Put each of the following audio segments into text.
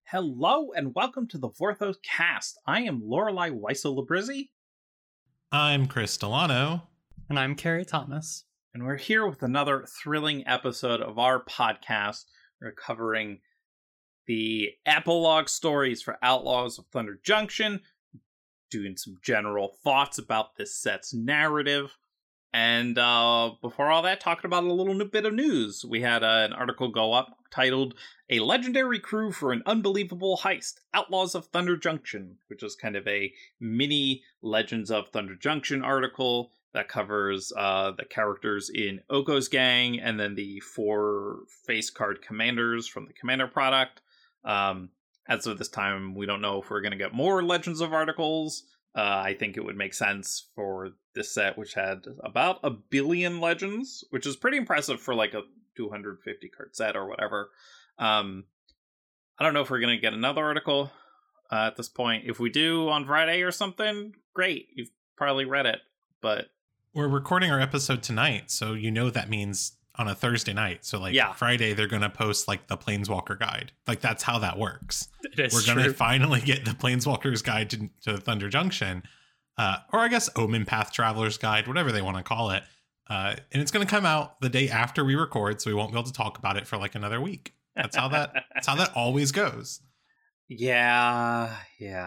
Hello and welcome to the Vorthos Cast. I am Lorelei Weissel-Labrizzi. I'm Chris Delano. And I'm Carrie Thomas. And we're here with another thrilling episode of our podcast. We're covering the epilogue stories for Outlaws of Thunder Junction, doing some general thoughts about this set's narrative. And before all that, talking about a little bit of news. We had an article go up titled, "A Legendary Crew for an Unbelievable Heist, Outlaws of Thunder Junction," which is kind of a mini Legends of Thunder Junction article that covers the characters in Oko's gang and then the 4 face card commanders from the Commander product. As of this time, we don't know if we're going to get more Legends of articles. I think it would make sense for this set, which had about 1 billion legends, which is pretty impressive for like a 250 card set or whatever. I don't know if we're going to get another article at this point. If we do on Friday or something, great. You've probably read it, but... We're recording our episode tonight, so you know that means on a Thursday night. So Friday, they're going to post like the Planeswalker guide. Like that's how that works. We're going to finally get the Planeswalker's guide to Thunder Junction. Or I guess Omen Path Traveler's guide, whatever they want to call it. And it's going to come out the day after we record, so we won't be able to talk about it for like another week. That's how that always goes. Yeah.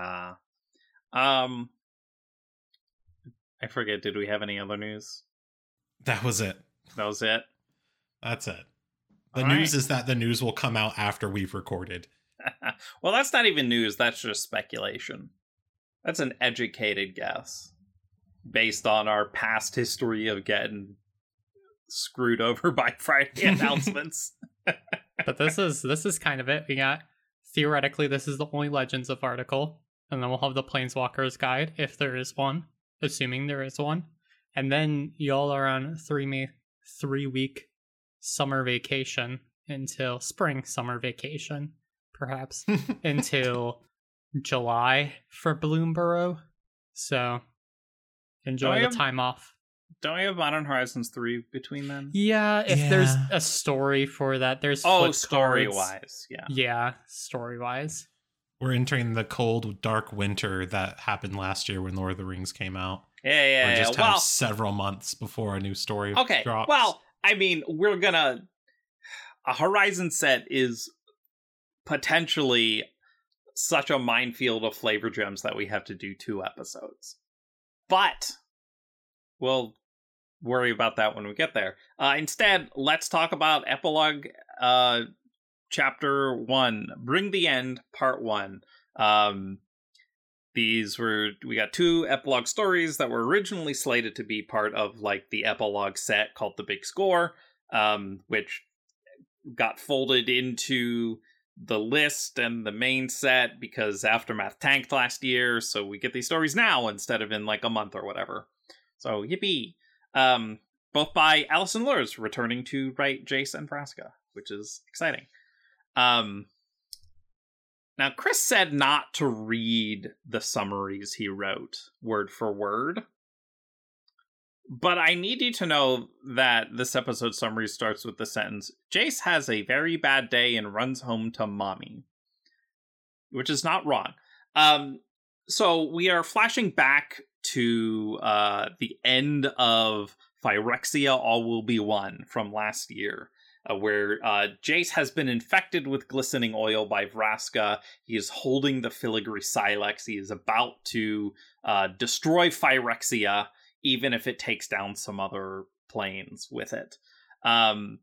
I forget, did we have any other news? That was it. That's it. The news is that the news will come out after we've recorded. Well, that's not even news. That's just speculation. That's an educated guess based on our past history of getting screwed over by Friday announcements. But this is kind of it. We got, theoretically, this is the only Legends of article. And then we'll have the Planeswalker's guide, if there is one, assuming there is one. And then y'all are on 3-week summer vacation until spring summer vacation, perhaps, until July for Bloomborough. So enjoy the time off. Don't we have Modern Horizons 3 between then? Yeah, if there's a story for that, there's story-wise, yeah. Yeah, story-wise. We're entering the cold, dark winter that happened last year when Lord of the Rings came out. Yeah. We just have several months before a new story drops. Well, I mean, a Horizon set is potentially such a minefield of flavor gems that we have to do 2 episodes. But we'll worry about that when we get there. Instead, let's talk about Epilogue Chapter 1, Bring the End, Part 1. We got 2 epilogue stories that were originally slated to be part of like the epilogue set called The Big Score, which got folded into the list and the main set because Aftermath tanked last year, so we get these stories now instead of in like a month or whatever. So yippee. Both by Alison Luers, returning to write Jace and Vraska, which is exciting. Now, Chris said not to read the summaries he wrote word for word, but I need you to know that this episode summary starts with the sentence, "Jace has a very bad day and runs home to mommy," which is not wrong. So we are flashing back to the end of Phyrexia All Will Be One from last year. Where Jace has been infected with glistening oil by Vraska. He is holding the filigree Silex. He is about to destroy Phyrexia, even if it takes down some other planes with it. And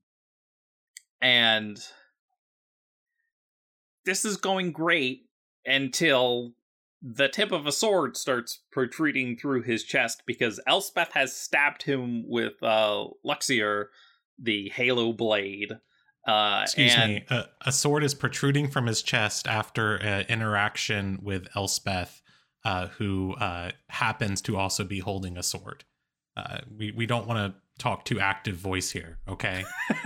this is going great until the tip of a sword starts protruding through his chest because Elspeth has stabbed him with Luxior, the Halo blade. Excuse me. A sword is protruding from his chest after an interaction with Elspeth, who happens to also be holding a sword. We don't want to talk to active voice here, okay?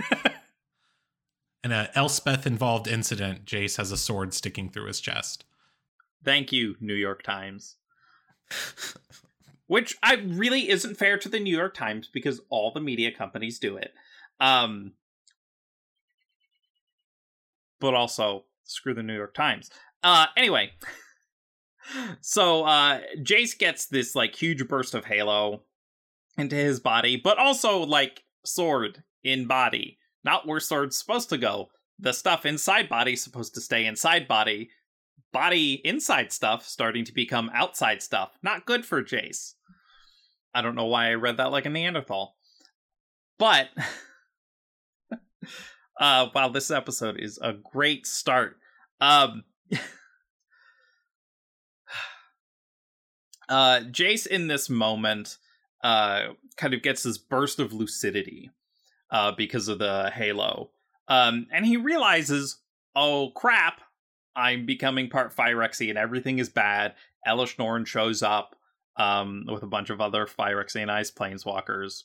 In an Elspeth-involved incident, Jace has a sword sticking through his chest. Thank you, New York Times. Which really isn't fair to the New York Times because all the media companies do it. But also Screw the New York Times. Anyway, so Jace gets this like huge burst of Halo into his body, but also like sword in body. Not where sword's supposed to go. The stuff inside body supposed to stay inside body. Body inside stuff starting to become outside stuff. Not good for Jace. I don't know why I read that like a Neanderthal. But wow, this episode is a great start. Jace in this moment kind of gets this burst of lucidity because of the Halo. And he realizes, oh crap, I'm becoming part Phyrexian, everything is bad. Elesh Norn shows up with a bunch of other Phyrexianized planeswalkers.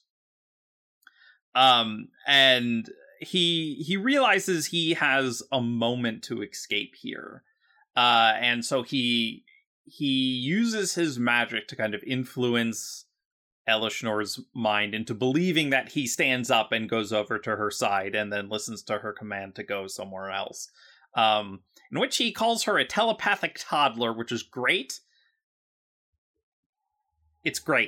And he realizes he has a moment to escape here. And so he uses his magic to kind of influence Elesh Norn's mind into believing that he stands up and goes over to her side and then listens to her command to go somewhere else. In which he calls her a telepathic toddler, which is great. It's great.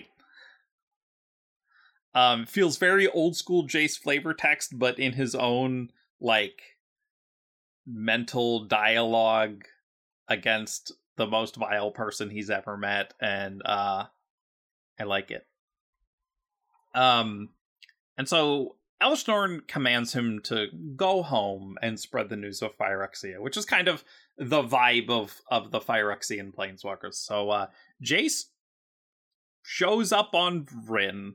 Feels very old school Jace flavor text, but in his own, like, mental dialogue against the most vile person he's ever met, and I like it. And so Elesh Norn commands him to go home and spread the news of Phyrexia, which is kind of the vibe of the Phyrexian planeswalkers. So Jace shows up on Vryn.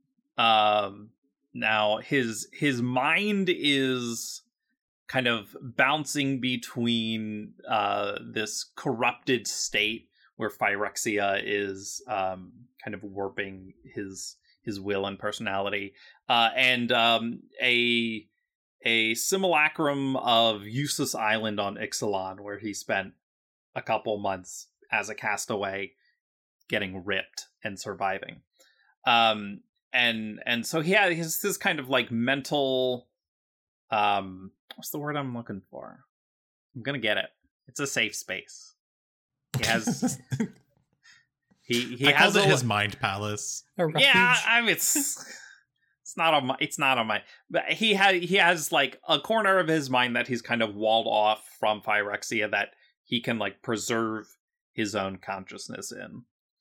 Now his mind is kind of bouncing between this corrupted state where Phyrexia is kind of warping his will and personality, and a simulacrum of Useless Island on Ixalan, where he spent a couple months as a castaway getting ripped and surviving. And so he has this kind of like mental, what's the word I'm looking for? I'm gonna get it. It's a safe space. He has he has his mind palace. Yeah, I mean it's not on my, but he has like a corner of his mind that he's kind of walled off from Phyrexia that he can like preserve his own consciousness in.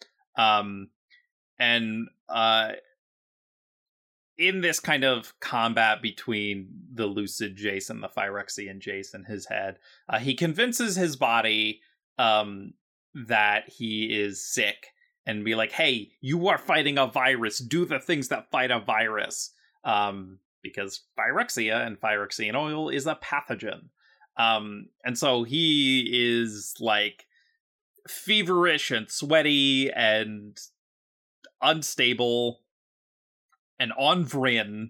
In this kind of combat between the lucid Jace and the Phyrexian Jace in his head, he convinces his body that he is sick and be like, hey, you are fighting a virus. Do the things that fight a virus. Because Phyrexia and Phyrexian oil is a pathogen. And so he is like feverish and sweaty and unstable and on Vryn.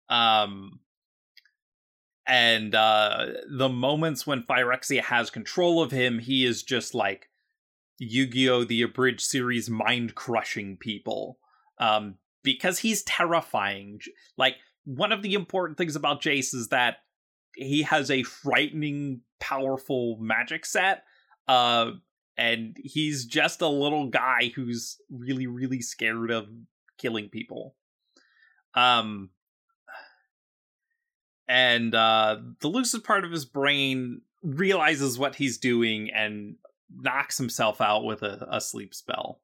And the moments when Phyrexia has control of him, he is just like Yu-Gi-Oh! The Abridged series mind-crushing people. Because he's terrifying. Like, one of the important things about Jace is that he has a frightening, powerful magic set. And he's just a little guy who's really, really scared of killing people. And the lucid part of his brain realizes what he's doing and knocks himself out with a sleep spell.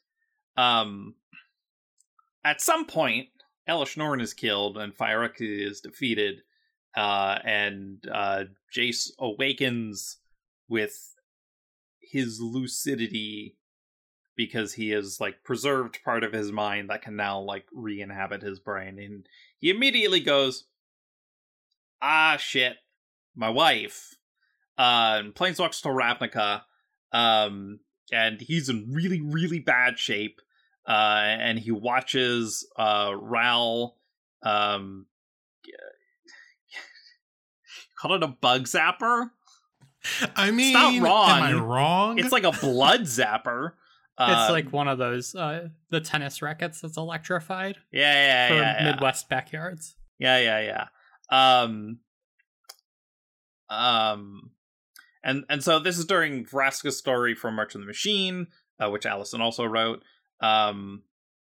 At some point, Elesh Norn is killed and Phyrexia is defeated, and Jace awakens with his lucidity because he has like preserved part of his mind that can now like re-inhabit his brain, and he immediately goes, ah shit, my wife, and planeswalks to Ravnica, and he's in really, really bad shape, and he watches Ral, call it a bug zapper? I mean, it's not wrong. Am I wrong? It's like a blood zapper. It's like one of those, the tennis rackets that's electrified. Yeah, for Midwest backyards. Yeah. And so this is during Vraska's story from March of the Machine, which Allison also wrote. So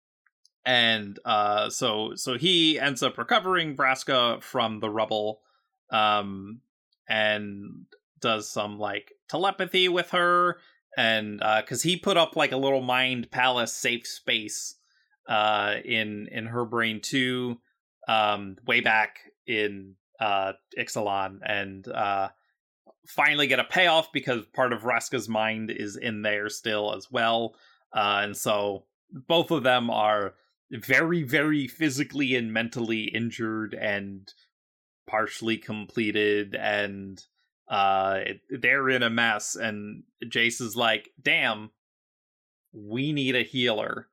he ends up recovering Vraska from the rubble, and does some like telepathy with her, and because he put up like a little mind palace safe space in her brain too, way back in Ixalan, and finally get a payoff because part of Vraska's mind is in there still as well, and so both of them are very, very physically and mentally injured and partially completed, and they're in a mess, and Jace is like, damn, we need a healer.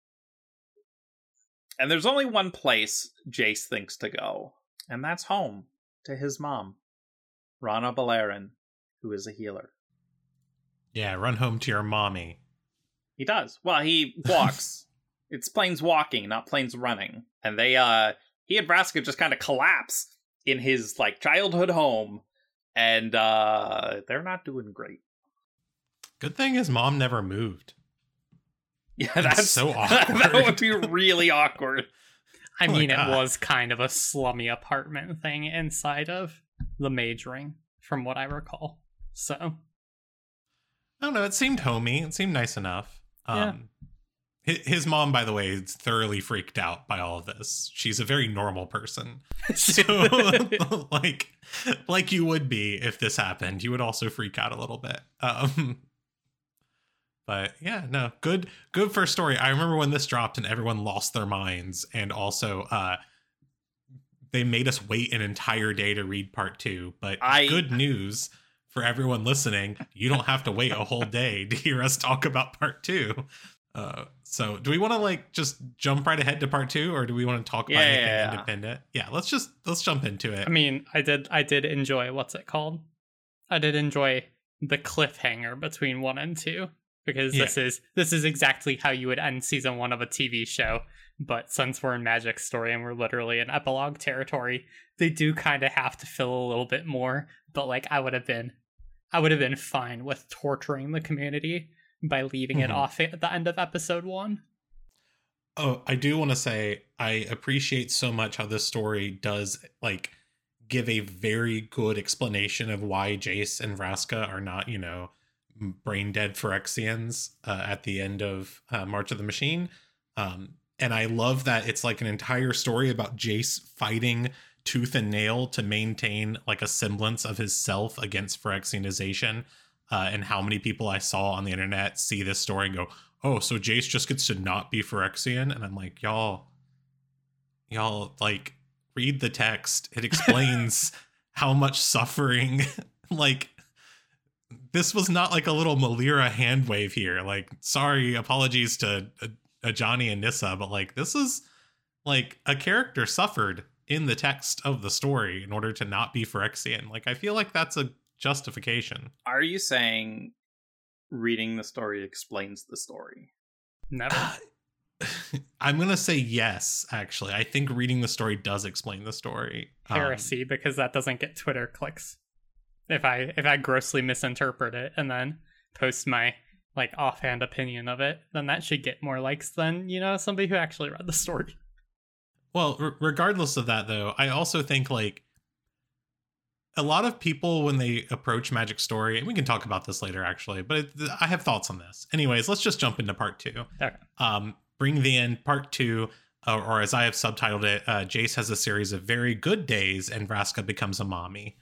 And there's only one place Jace thinks to go, and that's home to his mom, Rana Balaran, who is a healer. Yeah, run home to your mommy. He does. Well, he walks. It's planes walking, not planes running. And he and Vraska just kind of collapse in his like childhood home, and they're not doing great. Good thing his mom never moved. Yeah, that's so awkward. That would be really awkward. I mean, it was kind of a slummy apartment thing inside of the majoring, from what I recall. So I don't know. It seemed homey. It seemed nice enough. Yeah. His mom, by the way, is thoroughly freaked out by all of this. She's a very normal person. So, like you would be if this happened. You would also freak out a little bit. But yeah, no, good first story. I remember when this dropped and everyone lost their minds. And also, they made us wait an entire day to read part 2. But good news for everyone listening, you don't have to wait a whole day to hear us talk about part 2. So do we want to like just jump right ahead to part 2, or do we want to talk about anything independent? Yeah, let's jump into it. I mean, I did enjoy, what's it called? I did enjoy the cliffhanger between 1 and 2, because this is exactly how you would end season 1 of a TV show. But since we're in Magic Story and we're literally in epilogue territory, they do kind of have to fill a little bit more. But like, I would have been fine with torturing the community by leaving it off at the end of episode 1. Oh, I do want to say I appreciate so much how this story does like give a very good explanation of why Jace and Vraska are not, brain dead Phyrexians at the end of March of the Machine. And I love that it's like an entire story about Jace fighting tooth and nail to maintain like a semblance of his self against Phyrexianization. And how many people I saw on the internet see this story and go, oh, so Jace just gets to not be Phyrexian? And I'm like, y'all like read the text. It explains how much suffering, like this was not like a little Malira hand wave here. Like, sorry, apologies to Johnny and Nissa, but like this is like a character suffered in the text of the story in order to not be Phyrexian. Like, I feel like that's a justification. Are you saying reading the story explains the story? Never. I'm gonna say yes. Actually, I think reading the story does explain the story. Heresy, because that doesn't get Twitter clicks. If I grossly misinterpret it and then post my like offhand opinion of it, then that should get more likes than somebody who actually read the story. Well, regardless of that, though, I also think like a lot of people, when they approach Magic Story, and we can talk about this later, actually, but I have thoughts on this. Anyways, let's just jump into part 2. Okay. Bring the End, part 2, or as I have subtitled it, Jace has a series of very good days, and Vraska becomes a mommy.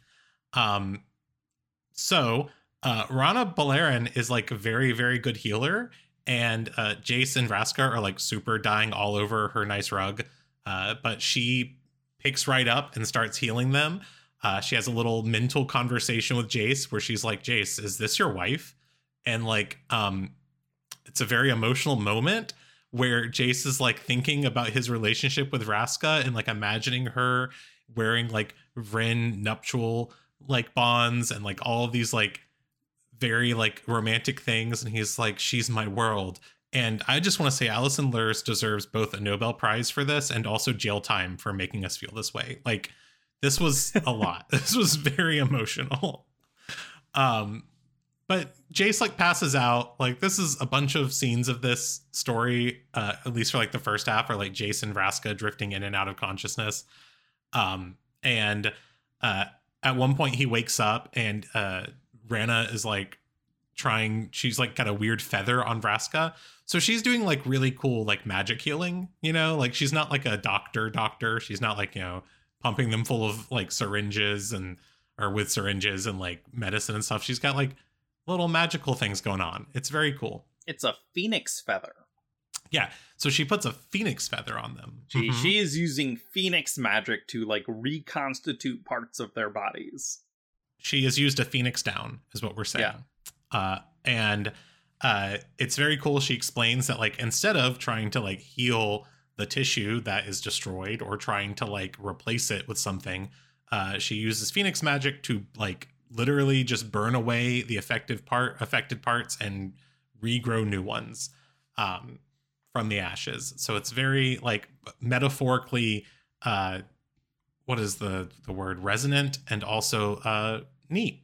So Rana Balaran is like a very, very good healer, and Jace and Vraska are like super dying all over her nice rug, but she picks right up and starts healing them. She has a little mental conversation with Jace where she's like, Jace, is this your wife? And like, it's a very emotional moment where Jace is like thinking about his relationship with Vraska and like imagining her wearing like Vryn nuptial like bonds and like all of these like very like romantic things. And he's like, she's my world. And I just want to say Allison Lurs deserves both a Nobel Prize for this and also jail time for making us feel this way. Like, this was a lot. This was very emotional. But Jace like passes out. Like this is a bunch of scenes of this story, at least for like the first half, are like Jace and Vraska drifting in and out of consciousness. And at one point he wakes up and Rana is like she's like got a weird feather on Vraska. So she's doing like really cool like magic healing, you know, like she's not like a doctor. She's not like, you know, pumping them full of like syringes or with syringes and like medicine and stuff. She's got like little magical things going on. It's very cool. It's a phoenix feather. Yeah. So she puts a phoenix feather on them. She is using phoenix magic to like reconstitute parts of their bodies. She has used a phoenix down is what we're saying. Yeah. And it's very cool. She explains that like instead of trying to like heal the tissue that is destroyed or trying to like replace it with something, she uses phoenix magic to like literally just burn away the affected parts and regrow new ones from the ashes. So it's very like metaphorically what is the word, resonant, and also neat.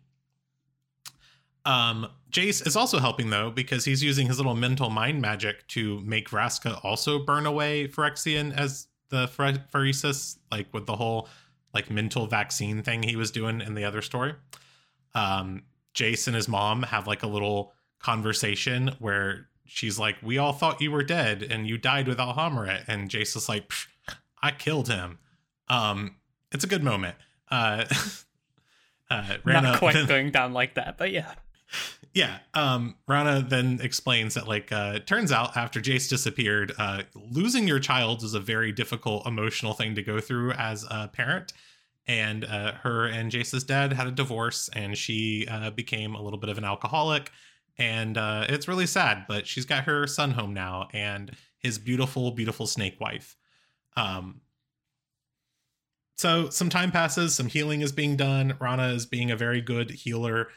Jace is also helping though, because he's using his little mental mind magic to make Vraska also burn away Phyrexian as the Phyresis, like with the whole like mental vaccine thing he was doing in the other story. Jace and his mom have like a little conversation where she's like, we all thought you were dead and you died with Alhammarret. And Jace is like, I killed him. It's a good moment. Rana, not quite going down like that, but yeah. Yeah. Rana then explains that like, turns out after Jace disappeared, losing your child is a very difficult emotional thing to go through as a parent. And her and Jace's dad had a divorce, and she became a little bit of an alcoholic. And it's really sad, but she's got her son home now and his beautiful, beautiful snake wife. So some time passes, some healing is being done. Rana is being a very good healer.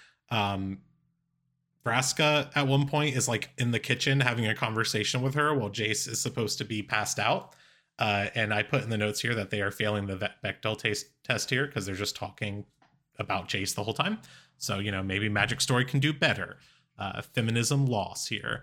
Vraska at one point is like in the kitchen having a conversation with her while Jace is supposed to be passed out. And I put in the notes here that they are failing the Bechdel test here because they're just talking about Jace the whole time. So, you know, maybe Magic Story can do better. Feminism loss here.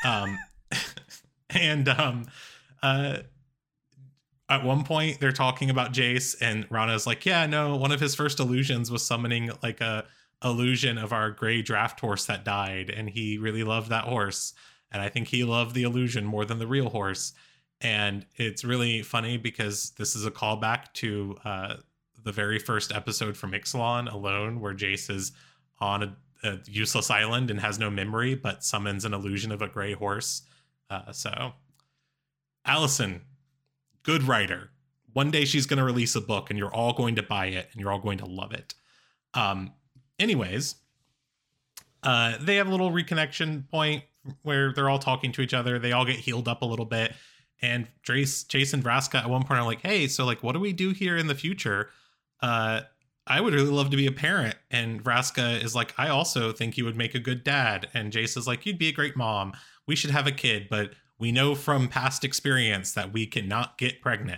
At one point they're talking about Jace and Rana's like, yeah, no, one of his first illusions was summoning like a illusion of our gray draft horse that died. And he really loved that horse. And I think he loved the illusion more than the real horse. And it's really funny because this is a callback to the very first episode from Ixalan Alone, where Jace is on a useless island and has no memory, but summons an illusion of a gray horse. So Allison, good writer. One day she's going to release a book and you're all going to buy it and you're all going to love it. Anyways, they have a little reconnection point where they're all talking to each other. They all get healed up a little bit. And Jace and Vraska at one point are like, hey, so like, what do we do here in the future? I would really love to be a parent. And Vraska is like, I also think you would make a good dad. And Jace is like, you'd be a great mom. We should have a kid, but we know from past experience that we cannot get pregnant.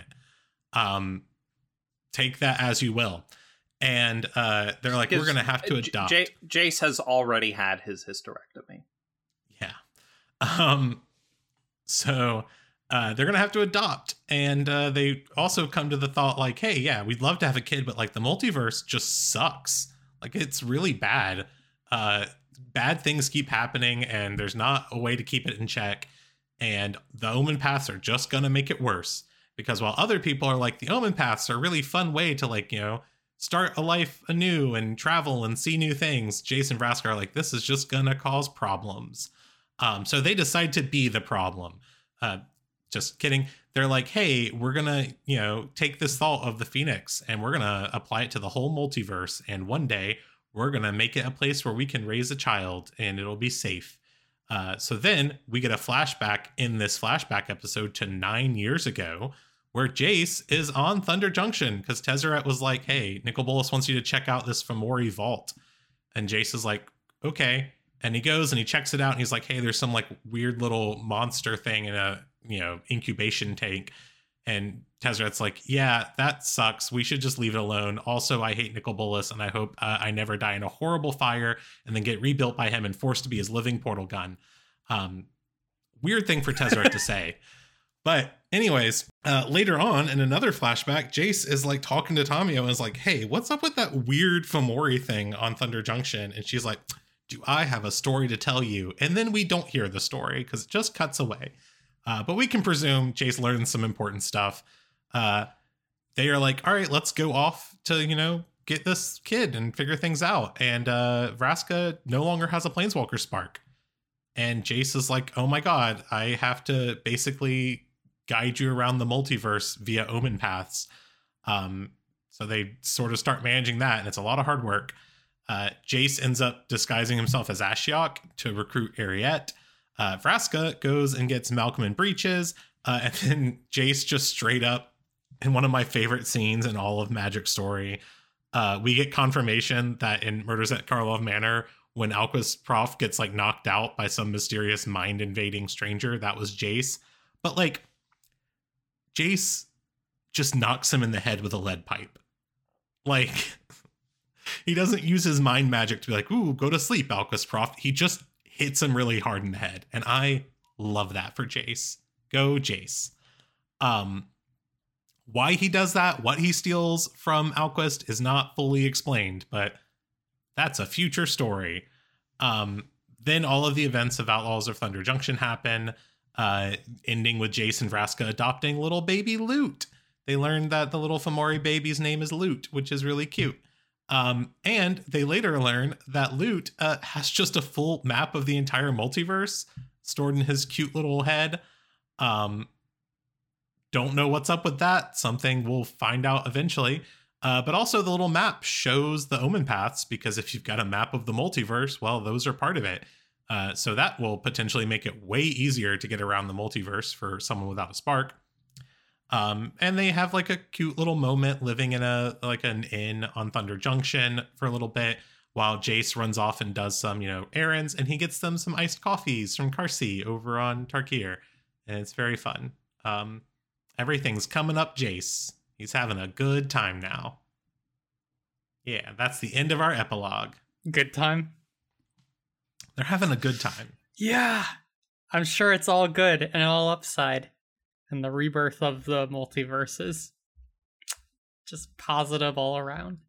Take that as you will. And they're like, we're going to have to adopt. Jace has already had his hysterectomy. Yeah. So they're going to have to adopt. And they also come to the thought like, hey, yeah, we'd love to have a kid, but like the multiverse just sucks. Like it's really bad. Bad things keep happening and there's not a way to keep it in check. And the Omen Paths are just going to make it worse. Because while other people are like, the Omen Paths are a really fun way to like, you know, start a life anew and travel and see new things, Jace and Vraska are like, this is just going to cause problems. So they decide to be the problem. Just kidding. They're like, hey, we're going to, you know, take this thought of the Phoenix and we're going to apply it to the whole multiverse. And one day we're going to make it a place where we can raise a child and it'll be safe. So then we get a flashback in this flashback episode to 9 years ago where Jace is on Thunder Junction because Tezzeret was like, hey, Nicol Bolas wants you to check out this Fomori vault. And Jace is like, okay. And he goes and he checks it out and he's like, hey, there's some like weird little monster thing in a, you know, incubation tank. And Tezzeret's like, yeah, that sucks. We should just leave it alone. Also, I hate Nicol Bolas, and I hope I never die in a horrible fire and then get rebuilt by him and forced to be his living portal gun. Weird thing for Tezzeret to say. But anyways, later on in another flashback, Jace is like talking to Tamiyo and is like, hey, what's up with that weird Fomori thing on Thunder Junction? And she's like, do I have a story to tell you? And then we don't hear the story because it just cuts away. But we can presume Jace learned some important stuff. They are like, all right, let's go off to, get this kid and figure things out. And Vraska no longer has a Planeswalker spark. And Jace is like, oh my god, I have to basically guide you around the multiverse via omen paths. So they sort of start managing that, and it's a lot of hard work. Jace ends up disguising himself as Ashiok to recruit Ariette. Vraska goes and gets Malcolm and Breeches, and then Jace just straight up, in one of my favorite scenes in all of Magic Story, we get confirmation that in Murders at Karlov Manor, when Alquist Prof gets like knocked out by some mysterious mind invading stranger, that was Jace. But like, Jace just knocks him in the head with a lead pipe. Like, he doesn't use his mind magic to be like, ooh, go to sleep, Alquist Prof. He just hits him really hard in the head. And I love that for Jace. Go Jace. Why he does that, what he steals from Alquist is not fully explained, but that's a future story. Then all of the events of Outlaws of Thunder Junction happen, ending with Jace and Vraska adopting little baby Lute. They learned that the little Fomori baby's name is Lute, which is really cute. And they later learn that Lute has just a full map of the entire multiverse stored in his cute little head. Don't know what's up with that. Something we'll find out eventually. But also the little map shows the omen paths, because if you've got a map of the multiverse, well, those are part of it. So that will potentially make it way easier to get around the multiverse for someone without a spark. And they have like a cute little moment living in an inn on Thunder Junction for a little bit while Jace runs off and does some, errands, and he gets them some iced coffees from Karsi over on Tarkir. And it's very fun. Everything's coming up Jace. He's having a good time now. Yeah, that's the end of our epilogue. Good time? They're having a good time. Yeah. I'm sure it's all good and all upside. And the rebirth of the multiverses. Just positive all around.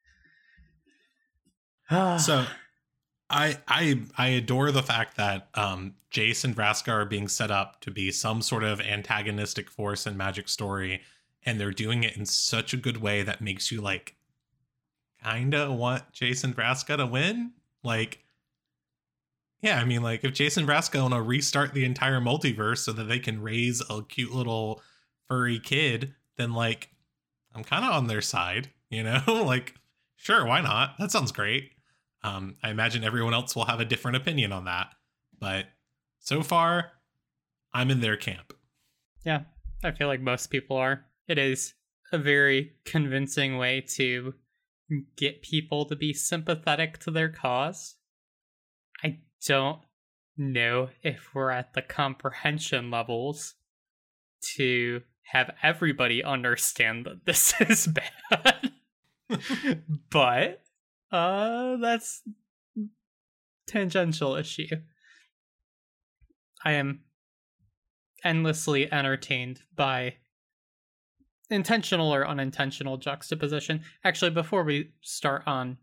So, I adore the fact that Jace and Vraska are being set up to be some sort of antagonistic force in Magic Story. And they're doing it in such a good way that makes you like kinda want Jace and Vraska to win. Like, yeah, I mean, like if Jace and Vraska want to restart the entire multiverse so that they can raise a cute little furry kid, then like I'm kind of on their side, like, sure, why not? That sounds great. I imagine everyone else will have a different opinion on that, but so far I'm in their camp. Yeah, I feel like most people are. It is a very convincing way to get people to be sympathetic to their cause. I don't know if we're at the comprehension levels to have everybody understand that this is bad. But that's tangential issue. I am endlessly entertained by intentional or unintentional juxtaposition. Actually, before we start on,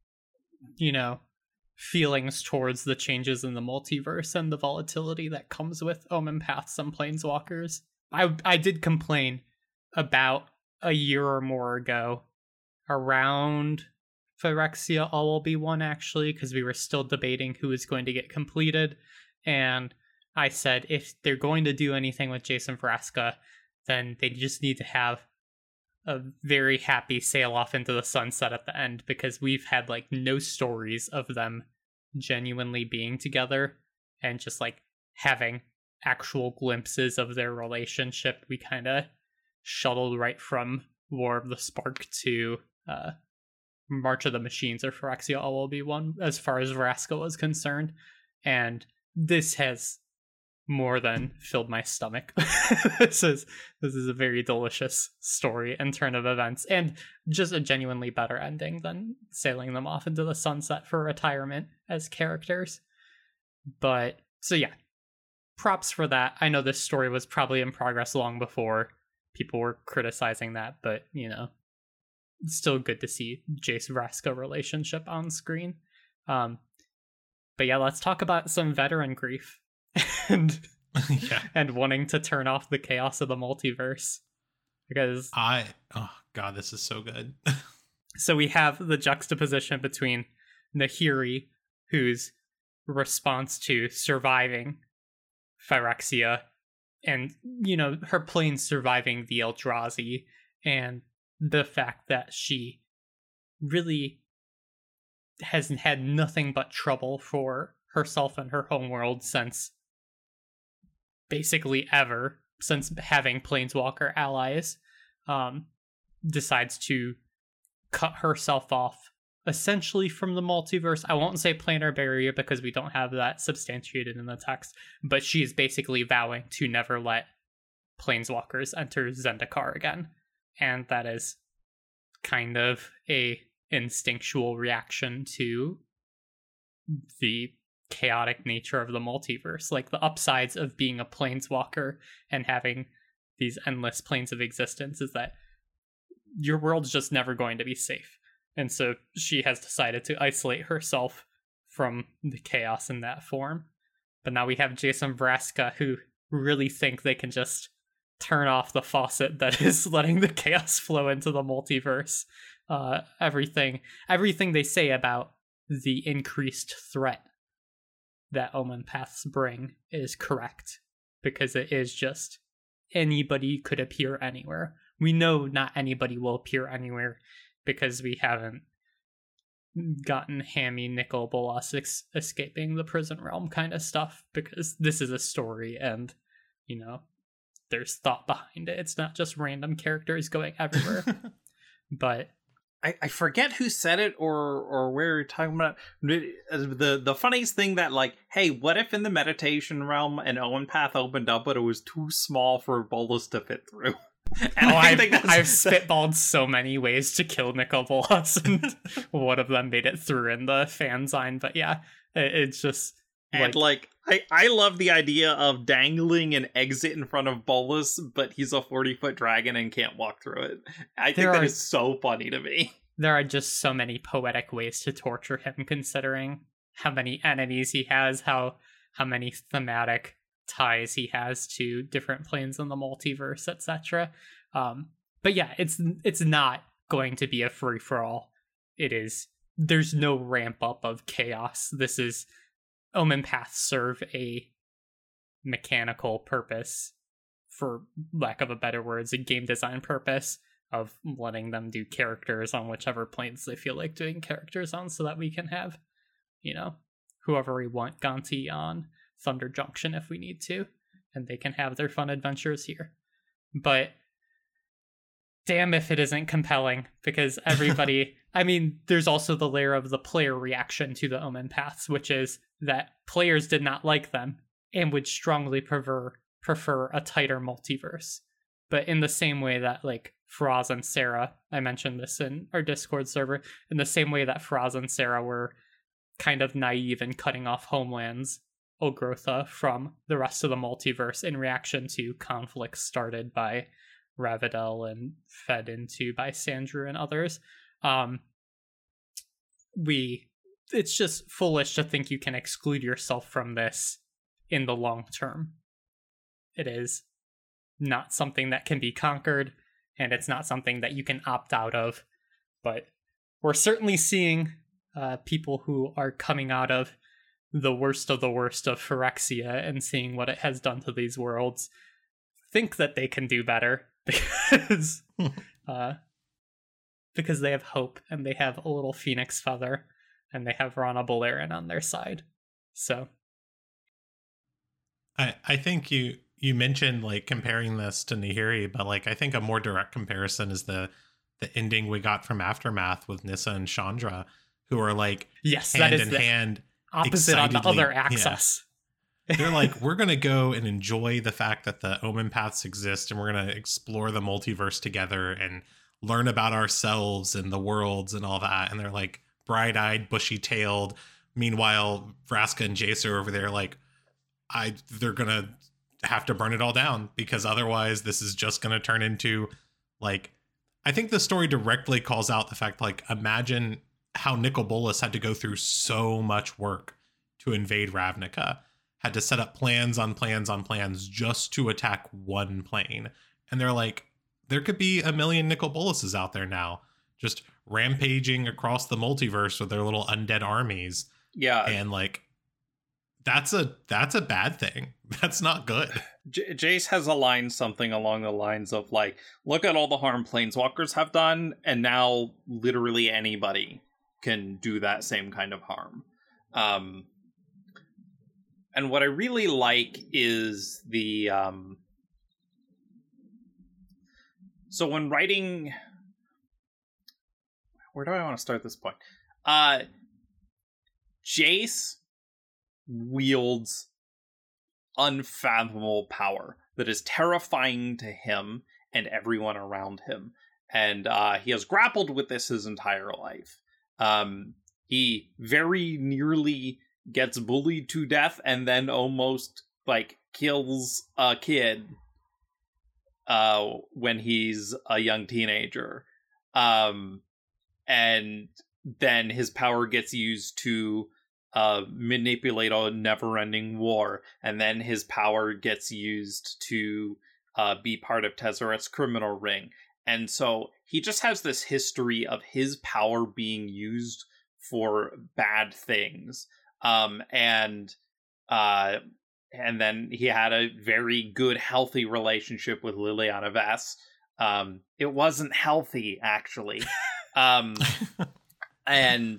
feelings towards the changes in the multiverse and the volatility that comes with omen paths and planeswalkers, I did complain about a year or more ago around Phyrexia All Will Be One, actually, because we were still debating who was going to get completed, and I said if they're going to do anything with Jason Vraska, then they just need to have a very happy sail off into the sunset at the end, because we've had like no stories of them genuinely being together and just like having actual glimpses of their relationship. We kind of shuttled right from War of the Spark to March of the Machines or Phyrexia All Will Be One as far as Vraska was concerned, and this has more than filled my stomach. This is a very delicious story and turn of events, and just a genuinely better ending than sailing them off into the sunset for retirement as characters. But so yeah, props for that. I know this story was probably in progress long before people were criticizing that, but it's still good to see Jace Vraska relationship on screen. But yeah, let's talk about some veteran grief. and and wanting to turn off the chaos of the multiverse, because oh god, this is so good. So we have the juxtaposition between Nahiri, whose response to surviving Phyrexia and her planes surviving the Eldrazi, and the fact that she really has had nothing but trouble for herself and her homeworld since basically ever, since having Planeswalker allies, decides to cut herself off essentially from the multiverse. I won't say planar barrier because we don't have that substantiated in the text, but she is basically vowing to never let Planeswalkers enter Zendikar again. And that is kind of a instinctual reaction to the chaotic nature of the multiverse. Like, the upsides of being a planeswalker and having these endless planes of existence is that your world's just never going to be safe. And so she has decided to isolate herself from the chaos in that form. But now we have Jason Vraska, who really think they can just turn off the faucet that is letting the chaos flow into the multiverse. Everything they say about the increased threat that Omen Paths bring is correct, because it is just anybody could appear anywhere. We know not anybody will appear anywhere because we haven't gotten hammy Nicol Bolas escaping the prison realm kind of stuff, because this is a story and there's thought behind it. It's not just random characters going everywhere. But I forget who said it or where you're talking about. The funniest thing that, like, hey, what if in the meditation realm an Omen Path opened up, but it was too small for Bolas to fit through? And I've spitballed so many ways to kill Nicol Bolas, and one of them made it through in the fanzine. But yeah, it's just... And I love the idea of dangling an exit in front of Bolas, but he's a 40-foot dragon and can't walk through it. I think that is so funny to me. There are just so many poetic ways to torture him, considering how many enemies he has, how many thematic ties he has to different planes in the multiverse, etc. But yeah, it's not going to be a free-for-all. There's no ramp up of chaos. This is... Omen Paths serve a mechanical purpose, for lack of a better words, a game design purpose of letting them do characters on whichever planes they feel like doing characters on, so that we can have, whoever we want Gonti on Thunder Junction if we need to, and they can have their fun adventures here. But damn if it isn't compelling, because everybody... I mean, there's also the layer of the player reaction to the Omen Paths, which is that players did not like them and would strongly prefer a tighter multiverse. But in the same way that, like, Faraz and Sarah, I mentioned this in our Discord server, in the same way that Faraz and Sarah were kind of naive in cutting off Homeland's Ogrotha from the rest of the multiverse in reaction to conflicts started by Ravaddel and fed into by Sandrew and others. It's just foolish to think you can exclude yourself from this in the long term. It is not something that can be conquered, and it's not something that you can opt out of. But we're certainly seeing people who are coming out of the worst of Phyrexia and seeing what it has done to these worlds think that they can do better, because they have hope, and they have a little phoenix feather, and they have Rana Bolarin on their side. So I think you mentioned, like, comparing this to Nahiri, but, like, I think a more direct comparison is the ending we got from Aftermath with Nissa and Chandra, who are, like, yes, hand that is in hand, opposite on the other axis. They're like, we're going to go and enjoy the fact that the Omen Paths exist, and we're going to explore the multiverse together and learn about ourselves and the worlds and all that. And they're like bright-eyed, bushy-tailed. Meanwhile, Vraska and Jace are over there like, they're going to have to burn it all down, because otherwise this is just going to turn into, like, I think the story directly calls out the fact, like, imagine how Nicol Bolas had to go through so much work to invade Ravnica, had to set up plans on plans on plans just to attack one plane. And they're like, there could be a million Nicol Bolases out there now, just rampaging across the multiverse with their little undead armies. Yeah. And like, that's a bad thing. That's not good. Jace has a line something along the lines of like, look at all the harm Planeswalkers have done, and now literally anybody can do that same kind of harm. And what I really like is the so when writing, where do I want to start this point? Jace wields unfathomable power that is terrifying to him and everyone around him. And he has grappled with this his entire life. He very nearly gets bullied to death and then almost, like, kills a kid when he's a young teenager. And then his power gets used to manipulate a never-ending war, and then his power gets used to be part of Tezzeret's criminal ring. And so he just has this history of his power being used for bad things. And then he had a very good, healthy relationship with Liliana Vess. It wasn't healthy, actually. And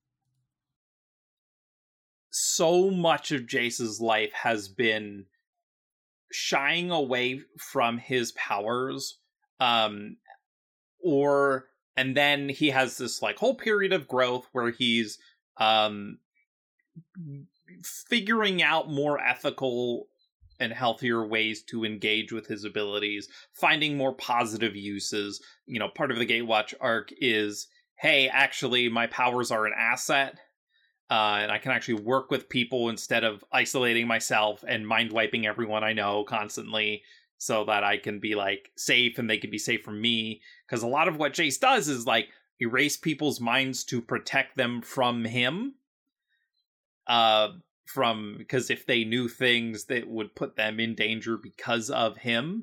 so much of Jace's life has been shying away from his powers, and then he has this like whole period of growth where he's figuring out more ethical and healthier ways to engage with his abilities, finding more positive uses. You know, part of the Gatewatch arc is, hey, actually, my powers are an asset, and I can actually work with people instead of isolating myself and mind wiping everyone I know constantly, so that I can be like safe and they can be safe from me. Because a lot of what Jace does is like erase people's minds to protect them from him. Because if they knew things that would put them in danger because of him.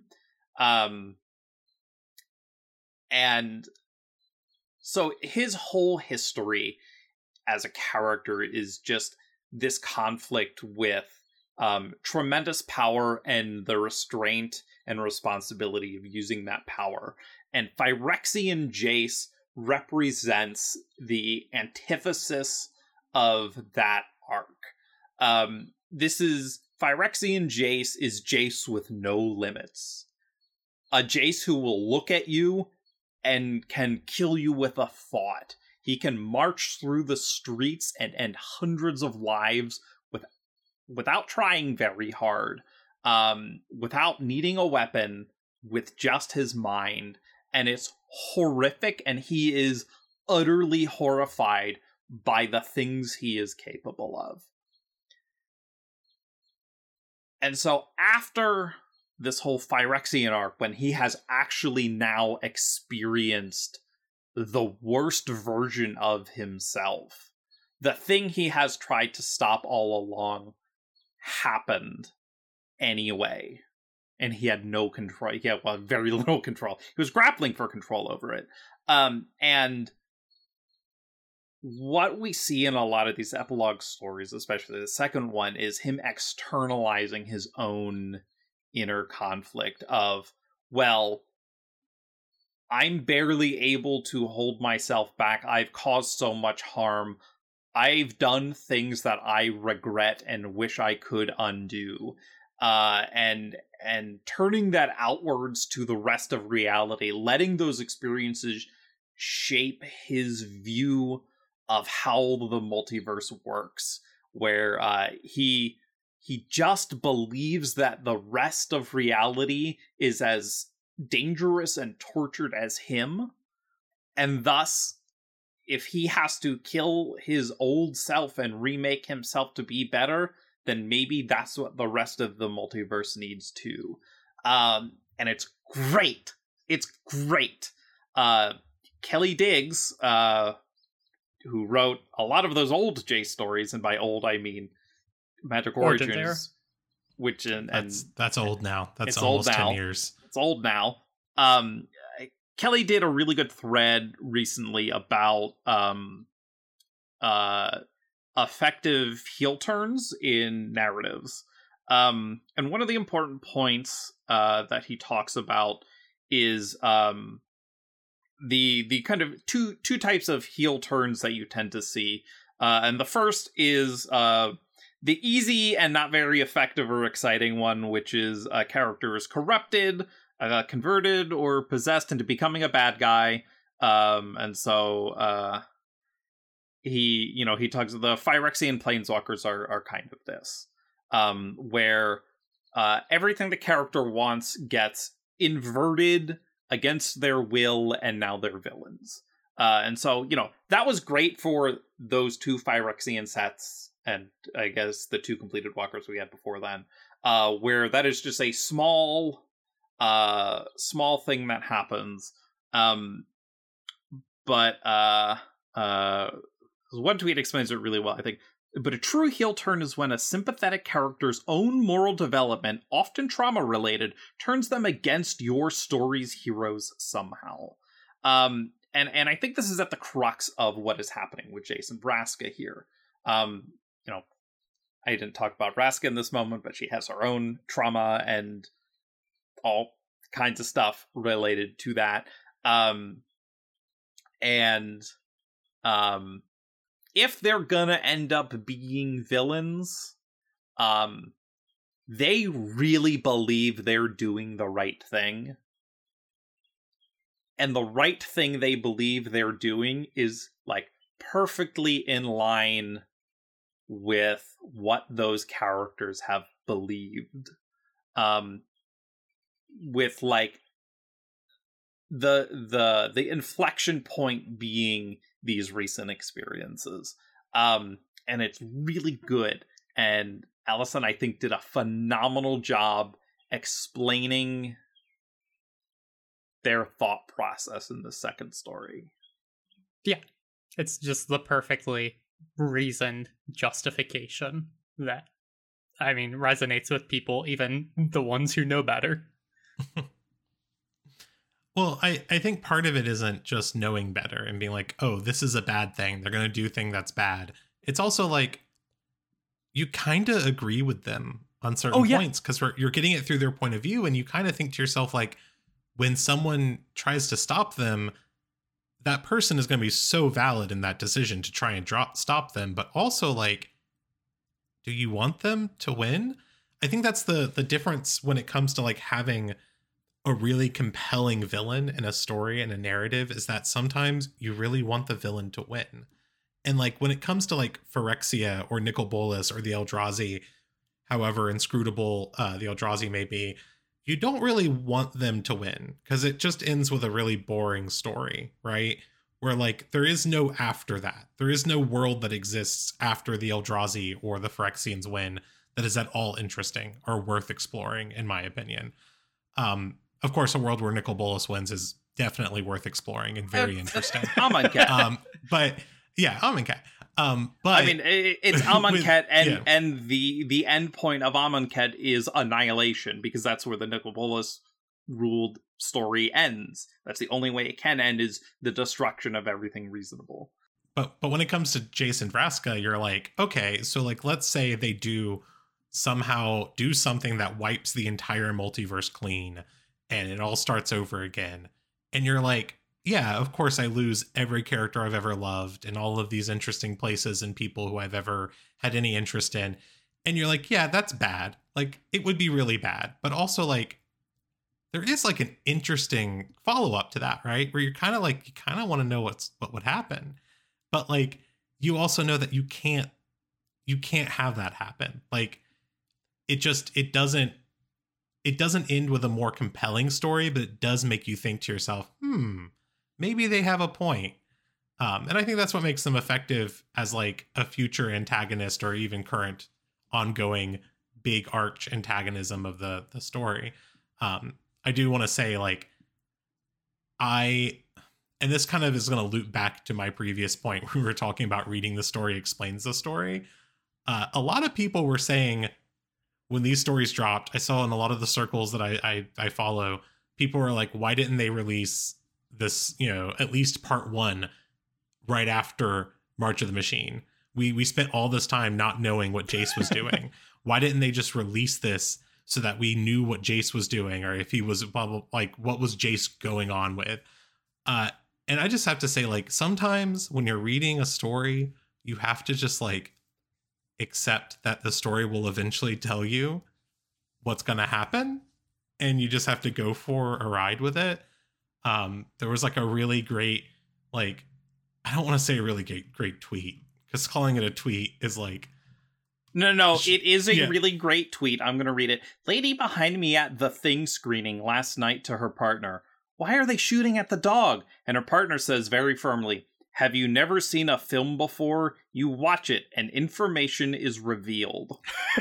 And so his whole history as a character is just this conflict with tremendous power and the restraint and responsibility of using that power. And Phyrexian Jace represents the antithesis of that arc. This is Phyrexian Jace is Jace with no limits. A Jace who will look at you and can kill you with a thought. He can march through the streets and end hundreds of lives without trying very hard, without needing a weapon, with just his mind. And it's horrific, and he is utterly horrified by the things he is capable of. And so after this whole Phyrexian arc, when he has actually now experienced the worst version of himself, the thing he has tried to stop all along happened anyway. And he had no control. He had very little control. He was grappling for control over it. And what we see in a lot of these epilogue stories, especially the second one, is him externalizing his own inner conflict of, well, I'm barely able to hold myself back. I've caused so much harm. I've done things that I regret and wish I could undo. And turning that outwards to the rest of reality, letting those experiences shape his view of how the multiverse works, where he he just believes that the rest of reality is as dangerous and tortured as him. And thus, if he has to kill his old self and remake himself to be better, then maybe that's what the rest of the multiverse needs too. And it's great. It's great. Kelly Diggs, who wrote a lot of those old Jace stories, and by old I mean Magic Origins, which that's old now. That's almost 10 years. It's old now. Kelly did a really good thread recently about effective heel turns in narratives. And one of the important points that he talks about is the kind of two types of heel turns that you tend to see. And the first is the easy and not very effective or exciting one, which is a character is corrupted, converted, or possessed into becoming a bad guy. And so he talks. The Phyrexian Planeswalkers are kind of this, where everything the character wants gets inverted against their will, and now they're villains. And so, that was great for those two Phyrexian sets, and I guess the two completed walkers we had before then, where that is just a small thing that happens. But one tweet explains it really well, I think. But a true heel turn is when a sympathetic character's own moral development, often trauma-related, turns them against your story's heroes somehow. And I think this is at the crux of what is happening with Jace and Vraska here. I didn't talk about Vraska in this moment, but she has her own trauma and all kinds of stuff related to that. If they're gonna end up being villains, they really believe they're doing the right thing. And the right thing they believe they're doing is, like, perfectly in line with what those characters have believed. With, like, the inflection point being these recent experiences. And it's really good. And Allison, I think, did a phenomenal job explaining their thought process in the second story. Yeah. It's just the perfectly reasoned justification that, I mean, resonates with people, even the ones who know better. Well, I think part of it isn't just knowing better and being like, oh, this is a bad thing. They're going to do a thing that's bad. It's also like, you kind of agree with them on certain points because you're getting it through their point of view. And you kind of think to yourself, like, when someone tries to stop them, that person is going to be so valid in that decision to try and stop them. But also, like, do you want them to win? I think that's the difference when it comes to, like, having a really compelling villain in a story and a narrative, is that sometimes you really want the villain to win. And, like, when it comes to, like, Phyrexia or Nicol Bolas or the Eldrazi, however inscrutable the Eldrazi may be, you don't really want them to win because it just ends with a really boring story, right? Where, like, there is no after that. There is no world that exists after the Eldrazi or the Phyrexians win that is at all interesting or worth exploring, in my opinion. Of course, a world where Nicol Bolas wins is definitely worth exploring and very interesting. Amonkhet. But yeah, Amonkhet. But I mean, it's Amonkhet, and the end point of Amonkhet is annihilation, because that's where the Nicol Bolas ruled story ends. That's the only way it can end, is the destruction of everything reasonable. But when it comes to Jace and Vraska, you're like, okay, so, like, let's say they do somehow do something that wipes the entire multiverse clean and it all starts over again. And you're like, yeah, of course I lose every character I've ever loved and all of these interesting places and people who I've ever had any interest in. And you're like, yeah, that's bad. Like, it would be really bad. But also, like, there is, like, an interesting follow-up to that, right? Where you're kind of like, you kind of want to know what would happen. But, like, you also know that you can't have that happen. Like, it doesn't end with a more compelling story, but it does make you think to yourself, maybe they have a point. And I think that's what makes them effective as like a future antagonist or even current ongoing big arch antagonism of the story. I do want to say, like, and this kind of is going to loop back to my previous point where we were talking about reading the story explains the story. A lot of people were saying when these stories dropped, I saw in a lot of the circles that I follow, people were like, why didn't they release this, at least part 1 right after March of the Machine? We spent all this time not knowing what Jace was doing. Why didn't they just release this so that we knew what Jace was doing, or if he was like, what was Jace going on with? And I just have to say, like, sometimes when you're reading a story, you have to just like accept that the story will eventually tell you what's going to happen, and you just have to go for a ride with it. There was like a really great, like, I don't want to say a really great tweet, because calling it a tweet is like, No, it is a really great tweet. I'm going to read it. Lady behind me at the Thing screening last night to her partner, why are they shooting at the dog? And her partner says very firmly, have you never seen a film before? You watch it and information is revealed.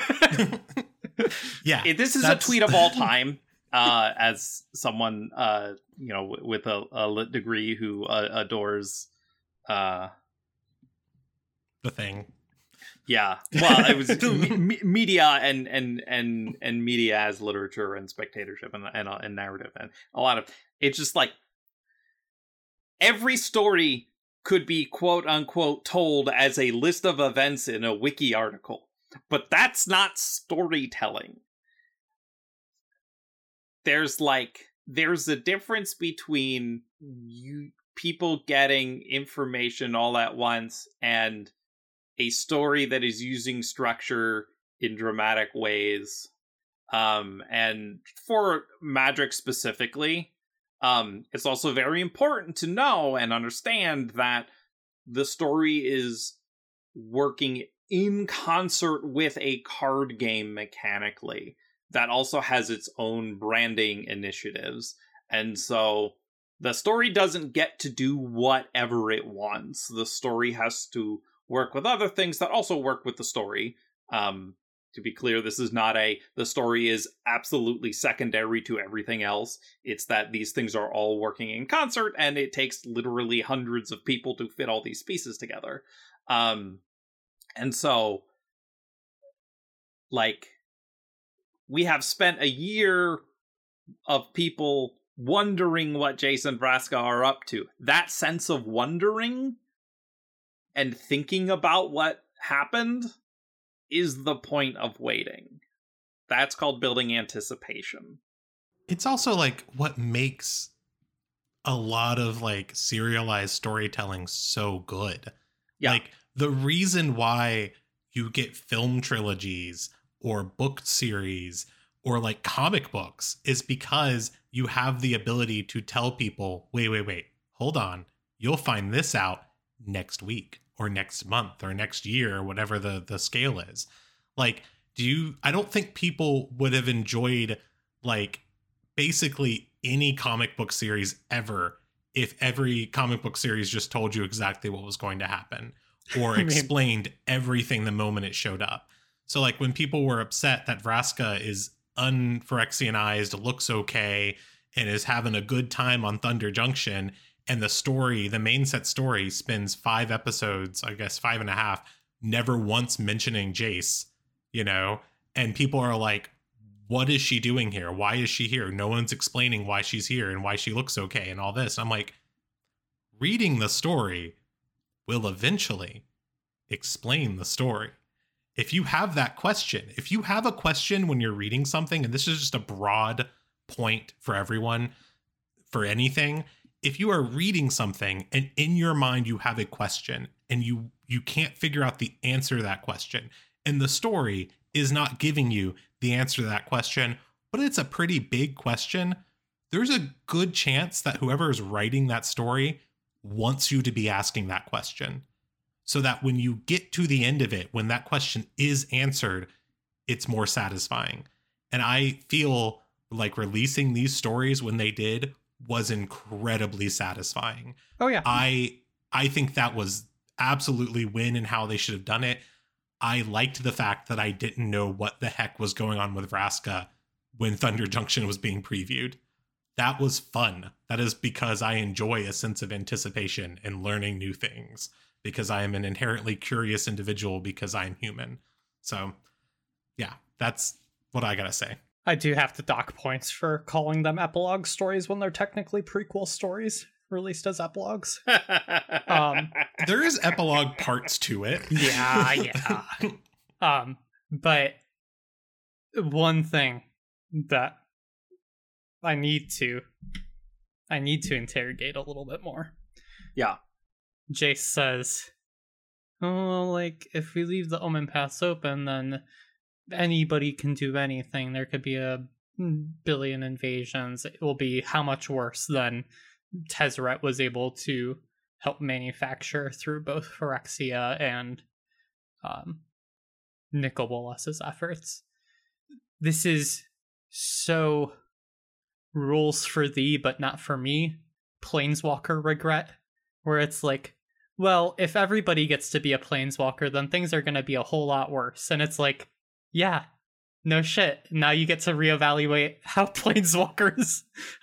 This is a tweet of all time. As someone, with a lit degree who adores the Thing. Yeah, well, it was media and media as literature and spectatorship and narrative and a lot of, it's just like every story could be quote unquote told as a list of events in a wiki article, but that's not storytelling. There's a difference between people getting information all at once and a story that is using structure in dramatic ways. And for Magic specifically, it's also very important to know and understand that the story is working in concert with a card game mechanically that also has its own branding initiatives. And so the story doesn't get to do whatever it wants. The story has to work with other things that also work with the story. To be clear, this is not the story is absolutely secondary to everything else. It's that these things are all working in concert, and it takes literally hundreds of people to fit all these pieces together. And so, like, we have spent a year of people wondering what Jace and Vraska are up to. That sense of wondering and thinking about what happened is the point of waiting. That's called building anticipation. It's also like what makes a lot of like serialized storytelling so good. Yeah. Like the reason why you get film trilogies or book series or like comic books is because you have the ability to tell people, wait, hold on. You'll find this out next week or next month or next year, or whatever the scale is. Like, I don't think people would have enjoyed like basically any comic book series ever if every comic book series just told you exactly what was going to happen or explained everything the moment it showed up. So like when people were upset that Vraska is unphyrexianized, looks okay, and is having a good time on Thunder Junction, and the main set story spends 5 episodes, I guess 5.5, never once mentioning Jace, and people are like, what is she doing here? Why is she here? No one's explaining why she's here and why she looks okay and all this. I'm like, reading the story will eventually explain the story. If you have that question, if you have a question when you're reading something, and this is just a broad point for everyone, for anything, if you are reading something and in your mind you have a question and you can't figure out the answer to that question, and the story is not giving you the answer to that question, but it's a pretty big question, there's a good chance that whoever is writing that story wants you to be asking that question. So that when you get to the end of it, when that question is answered, it's more satisfying. And I feel like releasing these stories when they did was incredibly satisfying. Oh yeah. I think that was absolutely win in how they should have done it. I liked the fact that I didn't know what the heck was going on with Vraska when Thunder Junction was being previewed. That was fun. That is because I enjoy a sense of anticipation and learning new things, because I am an inherently curious individual because I'm human. So, yeah, that's what I gotta say. I do have to dock points for calling them epilogue stories when they're technically prequel stories released as epilogues. There is epilogue parts to it. Yeah. But one thing that I need to interrogate a little bit more. Yeah. Jace says, oh, like, if we leave the Omen Paths open, then anybody can do anything. There could be a billion invasions. It will be how much worse than Tezzeret was able to help manufacture through both Phyrexia and Nicol Bolas's efforts. This is so rules for thee, but not for me. Planeswalker regret, where it's like, well, if everybody gets to be a Planeswalker, then things are going to be a whole lot worse. And it's like, yeah, no shit. Now you get to reevaluate how planeswalkers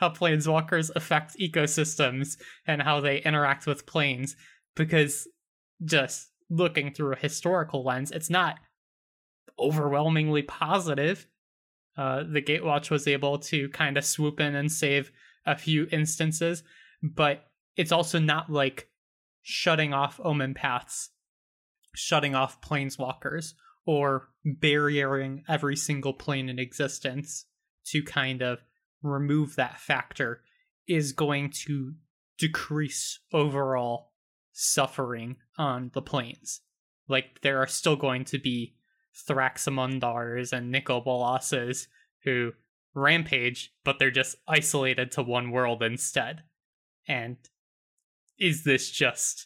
affect ecosystems and how they interact with planes, because just looking through a historical lens, it's not overwhelmingly positive. The Gatewatch was able to kind of swoop in and save a few instances, but it's also not like shutting off Omen Paths, shutting off planeswalkers, or barriering every single plane in existence to kind of remove that factor is going to decrease overall suffering on the planes. Like, there are still going to be Thraxamundars and Nicol Bolas's who rampage, but they're just isolated to one world instead. And is this just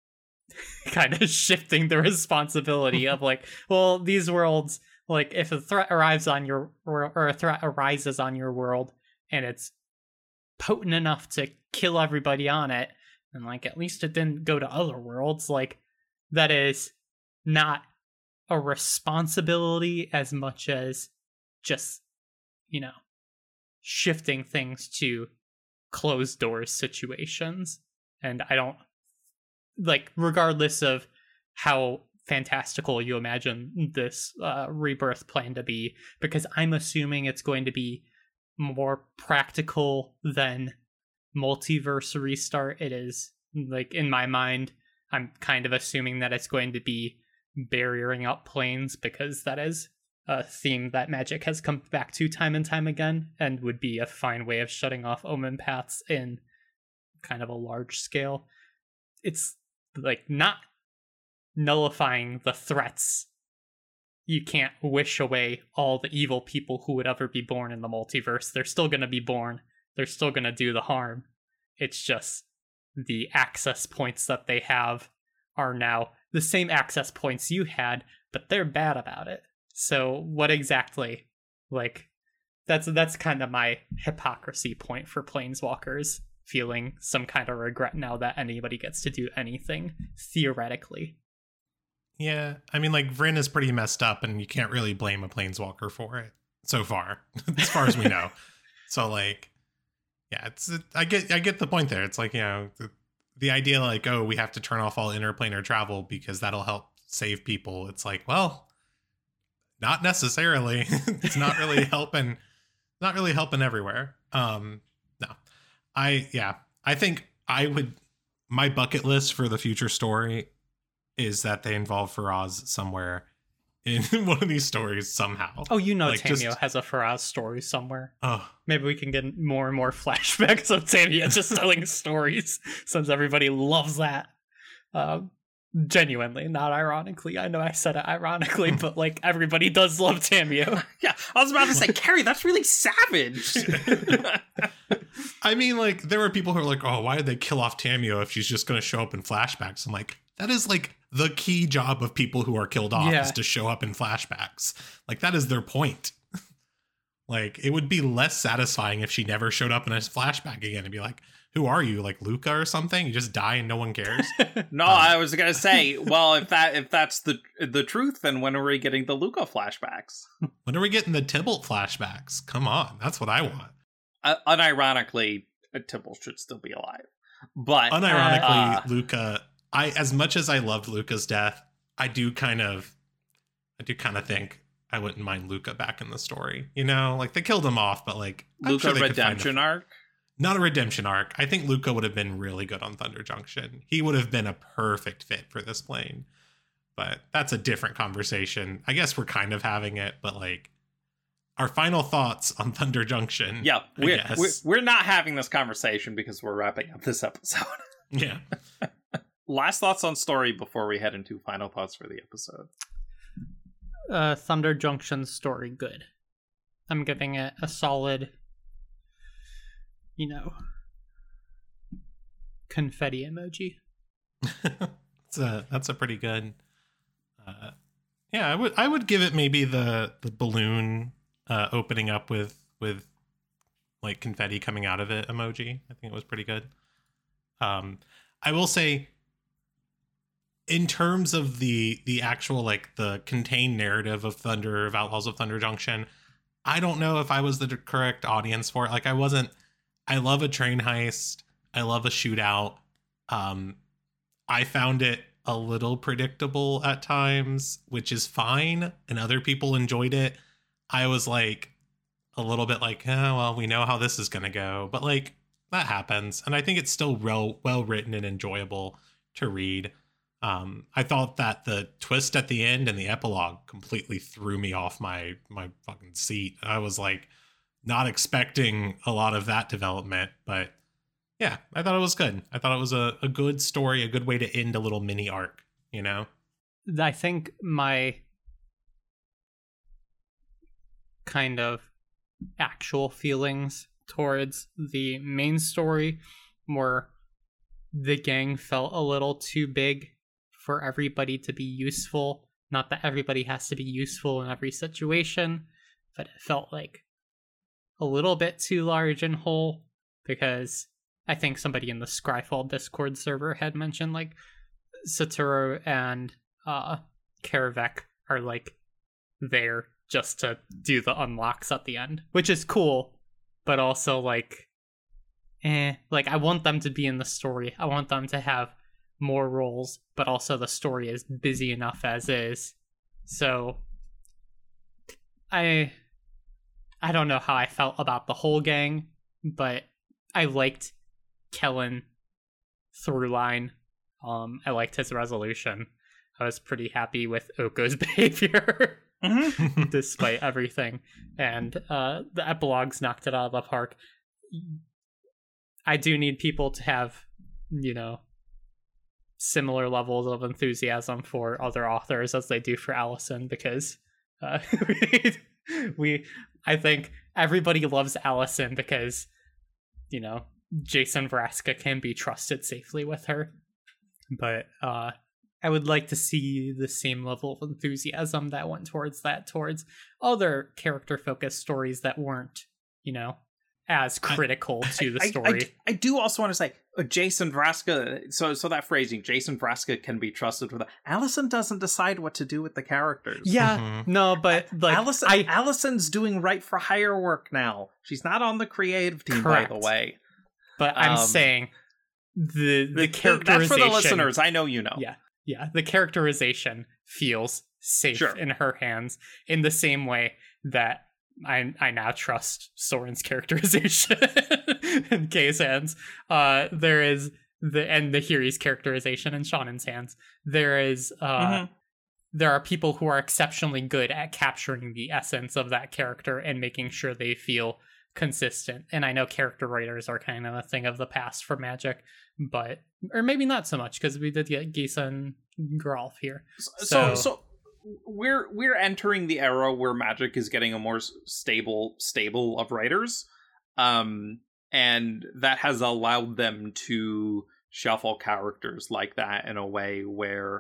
kind of shifting the responsibility of like, well, these worlds, like, if a threat arrives on your, or a threat arises on your world and it's potent enough to kill everybody on it, and like, at least it didn't go to other worlds, like, that is not a responsibility as much as just, you know, shifting things to closed doors situations. And I don't, like, regardless of how fantastical you imagine this rebirth plan to be, because I'm assuming it's going to be more practical than multiverse restart. It is, like, in my mind, I'm kind of assuming that it's going to be barriering up planes, because that is a theme that Magic has come back to time and time again, and would be a fine way of shutting off Omen Paths in kind of a large scale. It's like not nullifying the threats. You can't wish away all the evil people who would ever be born in the multiverse. They're still going to be born. They're still going to do the harm. It's just the access points that they have are now the same access points you had, but they're bad about it. So what exactly, like, that's kind of my hypocrisy point for planeswalkers, feeling some kind of regret now that anybody gets to do anything, theoretically. Yeah, I mean, like, Vryn is pretty messed up, and you can't really blame a planeswalker for it so far, as far as we know. So, like, yeah, I get the point there. It's like, you know, the idea, like, oh, we have to turn off all interplanar travel because that'll help save people. It's like, well, not necessarily. It's not really helping. Not really helping everywhere. No, I think my bucket list for the future story is that they involve Faraz somewhere in one of these stories somehow. Oh, you know, like, Tamio has a Faraz story somewhere. Oh, maybe we can get more and more flashbacks of Tamio just telling stories, since everybody loves that. Genuinely, not ironically. I know I said it ironically, but like, everybody does love Tamio. Yeah, I was about to say, Carrie, that's really savage. I mean, like, there were people who are like, oh, why did they kill off Tamio if she's just going to show up in flashbacks? I'm like, that is like the key job of people who are killed off is to show up in flashbacks. Like, that is their point. Like, it would be less satisfying if she never showed up in a flashback again and be like, who are you, like Luca or something? You just die and no one cares? No, I was gonna say, well, if that's the truth, then when are we getting the Luca flashbacks? When are we getting the Tybalt flashbacks? Come on, that's what I want. Unironically, Tybalt should still be alive. But unironically, Luca, as much as I loved Luca's death, I do kind of think I wouldn't mind Luca back in the story. You know, like, they killed him off, but like, Luca redemption arc? Not a redemption arc. I think Luca would have been really good on Thunder Junction. He would have been a perfect fit for this plane. But that's a different conversation. I guess we're kind of having it, but like, our final thoughts on Thunder Junction. Yeah, we're not having this conversation because we're wrapping up this episode. Yeah. Last thoughts on story before we head into final thoughts for the episode. Thunder Junction story, good. I'm giving it a solid, confetti emoji. That's a pretty good. I would give it maybe the balloon opening up with like confetti coming out of it emoji. I think it was pretty good. I will say, in terms of the actual, like, the contained narrative of Outlaws of Thunder Junction, I don't know if I was the correct audience for it. Like, I love a train heist. I love a shootout. I found it a little predictable at times, which is fine, and other people enjoyed it. I was like a little bit like, well, we know how this is going to go, but like, that happens. And I think it's still well written and enjoyable to read. I thought that the twist at the end and the epilogue completely threw me off my fucking seat. I was like not expecting a lot of that development, but yeah, I thought it was good. I thought it was a good story, a good way to end a little mini arc, you know? I think my kind of actual feelings towards the main story were the gang felt a little too big for everybody to be useful. Not that everybody has to be useful in every situation, but it felt like a little bit too large and whole, because I think somebody in the Scryfall Discord server had mentioned, like, Satoru and Karavek are, like, there just to do the unlocks at the end, which is cool, but also, like, like, I want them to be in the story. I want them to have more roles, but also the story is busy enough as is. So I don't know how I felt about the whole gang, but I liked Kellen through line. I liked his resolution. I was pretty happy with Oko's behavior despite everything. And the epilogues knocked it out of the park. I do need people to have, similar levels of enthusiasm for other authors as they do for Allison, because I think everybody loves Allison because, Jason Vraska can be trusted safely with her. But I would like to see the same level of enthusiasm that went towards other character-focused stories that weren't, as critical to the story. I do also want to say, Jason Vraska, so that phrasing, Jason Vraska can be trusted with Allison doesn't decide what to do with the characters. Yeah, no, but like Allison's doing right for hire work now. She's not on the creative team, correct, by the way. But I'm saying the characterization. That's for the listeners. I know you know. Yeah. The characterization feels safe in her hands in the same way that I now trust Soren's characterization in Kay's hands. There is the Hiri's characterization in Shannon's hands. There is there are people who are exceptionally good at capturing the essence of that character and making sure they feel consistent. And I know character writers are kind of a thing of the past for Magic, but or maybe not so much, because we did get Gisa and Geralf here. So we're entering the era where Magic is getting a more stable of writers, and that has allowed them to shuffle characters like that in a way where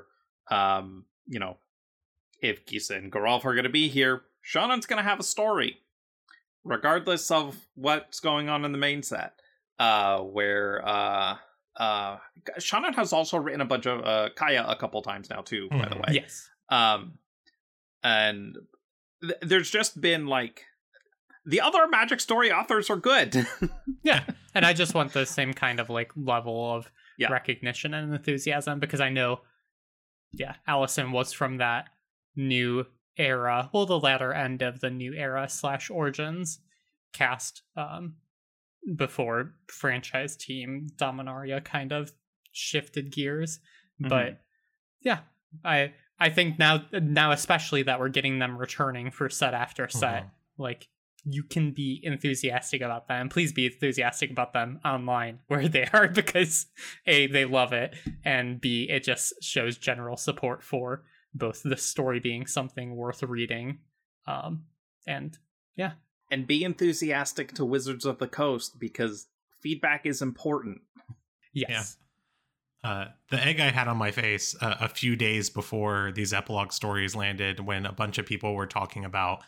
you know, if Gisa and Geralf are going to be here, Shannon's going to have a story, regardless of what's going on in the main set. Where Shannon has also written a bunch of Kaya a couple times now too, by the way. Yes. And there's just been like the other Magic story authors are good. Yeah, and I just want the same kind of like level of recognition and enthusiasm, because I know, Allison was from that new era, well, the latter end of the new era / Origins cast, before franchise team Dominaria kind of shifted gears. But I think now especially that we're getting them returning for set after set, like, you can be enthusiastic about them. Please be enthusiastic about them online where they are, because A, they love it, and B, it just shows general support for both the story being something worth reading. And be enthusiastic to Wizards of the Coast, because feedback is important. Yes. Yeah. The egg I had on my face a few days before these epilogue stories landed, when a bunch of people were talking about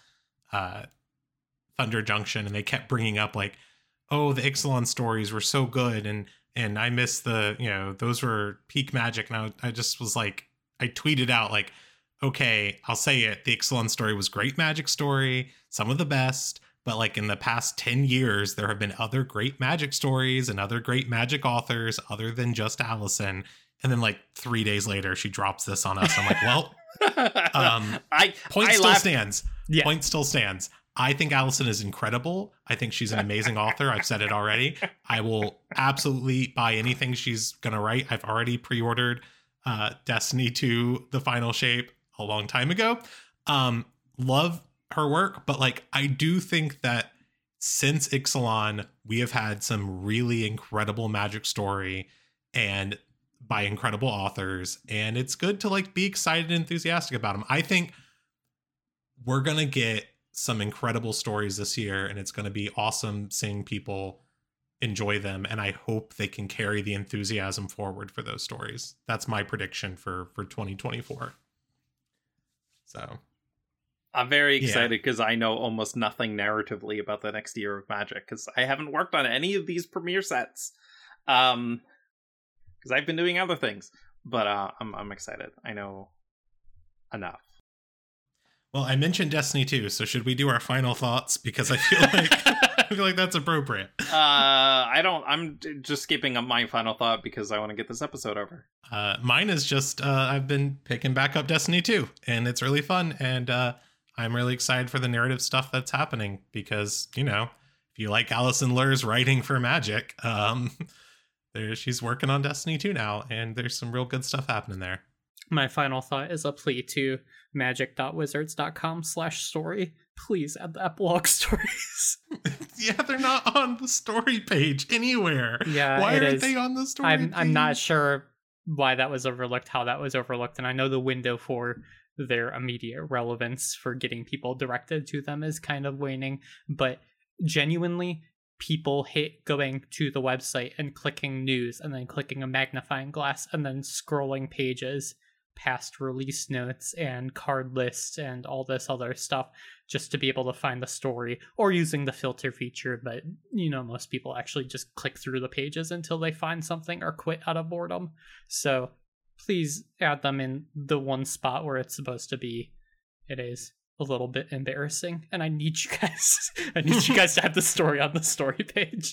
Thunder Junction, and they kept bringing up like, oh, the Ixalan stories were so good, and I missed those were peak Magic. And I just was like, I tweeted out like, okay, I'll say it, the Ixalan story was great Magic story, some of the best, but like in the past 10 years, there have been other great Magic stories and other great Magic authors other than just Allison. And then like 3 days later, she drops this on us. I'm like, well, point still stands. Yeah. Point still stands. I think Allison is incredible. I think she's an amazing author. I've said it already. I will absolutely buy anything she's going to write. I've already pre-ordered Destiny 2, The Final Shape, a long time ago. Love her work, but like, I do think that since Ixalan, we have had some really incredible Magic story and by incredible authors, and it's good to like be excited and enthusiastic about them. I think we're going to get some incredible stories this year, and it's going to be awesome seeing people enjoy them, and I hope they can carry the enthusiasm forward for those stories. That's my prediction for 2024. So I'm very excited because I know almost nothing narratively about the next year of Magic, because I haven't worked on any of these premiere sets, because I've been doing other things. But I'm excited. I know enough. Well, I mentioned Destiny 2, so should we do our final thoughts? Because I feel like that's appropriate. I'm just skipping up my final thought because I want to get this episode over. Mine is just I've been picking back up Destiny 2, and it's really fun, and I'm really excited for the narrative stuff that's happening, because, you know, if you like Allison Lur's writing for Magic, she's working on Destiny 2 now, and there's some real good stuff happening there. My final thought is a plea to magic.wizards.com/story. Please add the epilogue stories. Yeah, they're not on the story page anywhere. Yeah, why aren't they on the story page? I'm not sure why that was overlooked, how that was overlooked, and I know the window for their immediate relevance for getting people directed to them is kind of waning, but genuinely, people hate going to the website and clicking news and then clicking a magnifying glass and then scrolling pages past release notes and card lists and all this other stuff just to be able to find the story, or using the filter feature. But, you know, most people actually just click through the pages until they find something or quit out of boredom. So please add them in the one spot where it's supposed to be. It is a little bit embarrassing, and I need you guys to have the story on the story page.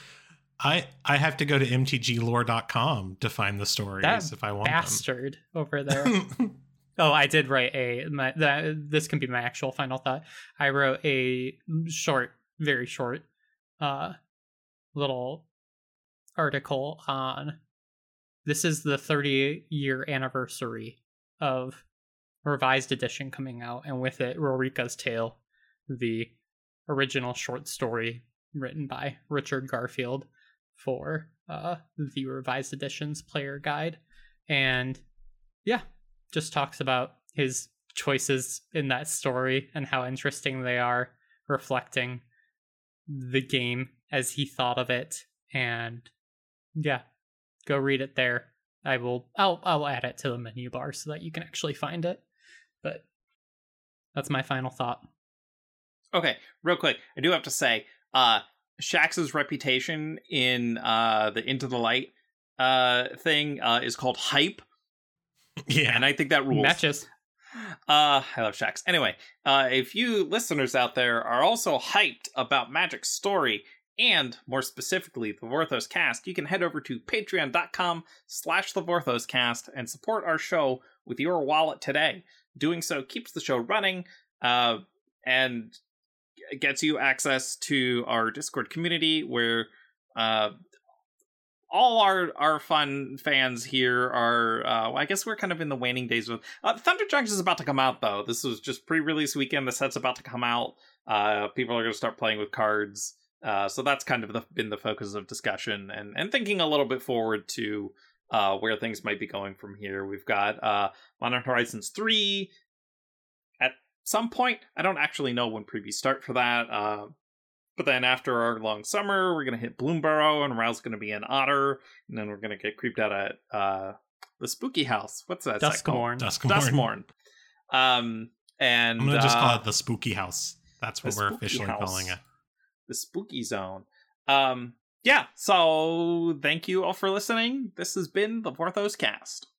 I have to go to mtglore.com to find the stories if I want bastard them. Over there. Oh, I did write this can be my actual final thought. I wrote a very short little article on, this is the 30-year anniversary of revised edition coming out, and with it, Rorika's Tale, the original short story written by Richard Garfield for the revised edition's player guide. And yeah, just talks about his choices in that story and how interesting they are, reflecting the game as he thought of it. And yeah, go read it there. I'll add it to the menu bar so that you can actually find it. But that's my final thought. Okay, real quick, I do have to say, Shax's reputation in the Into the Light thing is called hype. Yeah, and I think that rules. Matches. I love Shax. Anyway, if you listeners out there are also hyped about Magic's story, and more specifically, the Vorthos Cast, you can head over to patreon.com/thevorthoscast and support our show with your wallet today. Doing so keeps the show running, and gets you access to our Discord community where all our fun fans here are, I guess we're kind of in the waning days of... Thunder Junction is about to come out, though. This was just pre-release weekend. The set's about to come out. People are going to start playing with cards. So that's kind of been the focus of discussion and thinking a little bit forward to where things might be going from here. We've got Modern Horizons 3 at some point. I don't actually know when previews start for that. But then after our long summer, we're going to hit Bloomburrow, and Raoul's going to be an otter, and then we're going to get creeped out at the spooky house. What's that? Duskmourn. Duskmourn. And I'm going to just call it the spooky house. That's what we're officially calling it. The spooky zone. Yeah, so thank you all for listening. This has been the Vorthos Cast.